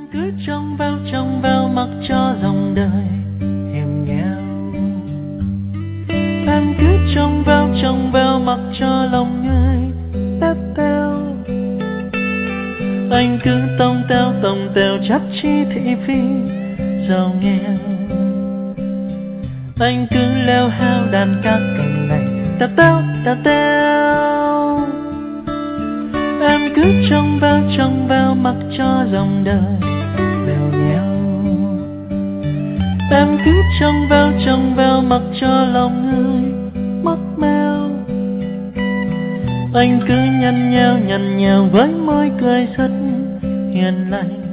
Em cứ trông vào mặc cho dòng đời hiểm nghèo. Em cứ trông vào mặc cho lòng người tép teo. Anh cứ tông teo chấp chi thị phi giàu nghèo. Anh cứ leo heo đàn ca cành này teo teo. Em cứ trông vào mặc cho dòng đời bèo nhèo. Em cứ trông vào mặc cho lòng người mắc meo. Anh cứ nhăn nheo với môi cười rất hiền lành.